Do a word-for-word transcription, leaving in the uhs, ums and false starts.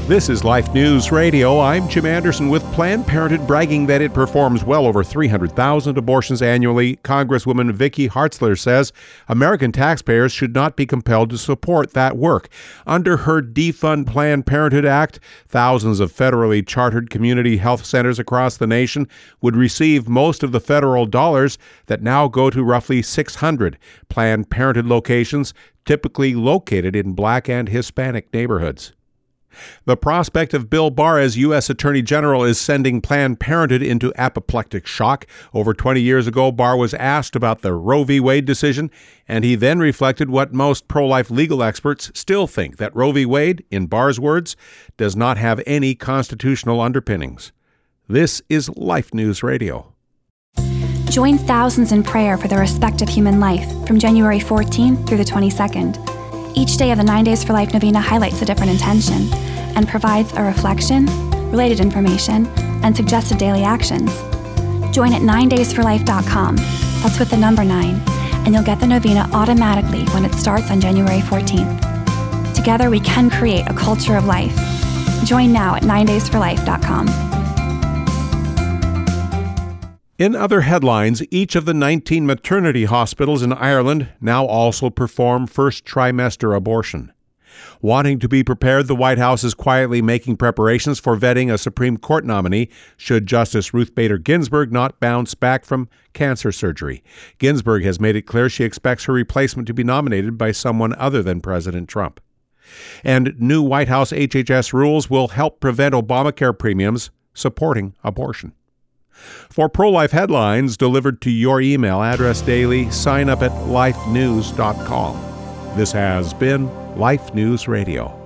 This is Life News Radio. I'm Jim Anderson. With Planned Parenthood bragging that it performs well over three hundred thousand abortions annually, Congresswoman Vicky Hartzler says American taxpayers should not be compelled to support that work. Under her Defund Planned Parenthood Act, thousands of federally chartered community health centers across the nation would receive most of the federal dollars that now go to roughly six hundred Planned Parenthood locations, typically located in Black and Hispanic neighborhoods. The prospect of Bill Barr as U S Attorney General is sending Planned Parenthood into apoplectic shock. Over twenty years ago, Barr was asked about the Roe v. Wade decision, and he then reflected what most pro-life legal experts still think, that Roe v. Wade, in Barr's words, does not have any constitutional underpinnings. This is Life News Radio. Join thousands in prayer for the respect of human life from January fourteenth through the twenty-second. Each day of the Nine Days for Life Novena highlights a different intention and provides a reflection, related information, and suggested daily actions. Join at nine days for life dot com. That's with the number nine, and you'll get the novena automatically when it starts on January fourteenth. Together we can create a culture of life. Join now at nine days for life dot com. In other headlines, each of the nineteen maternity hospitals in Ireland now also perform first trimester abortion. Wanting to be prepared, the White House is quietly making preparations for vetting a Supreme Court nominee should Justice Ruth Bader Ginsburg not bounce back from cancer surgery. Ginsburg has made it clear she expects her replacement to be nominated by someone other than President Trump. And new White House H H S rules will help prevent Obamacare premiums supporting abortion. For pro-life headlines delivered to your email address daily, sign up at life news dot com. This has been Life News Radio.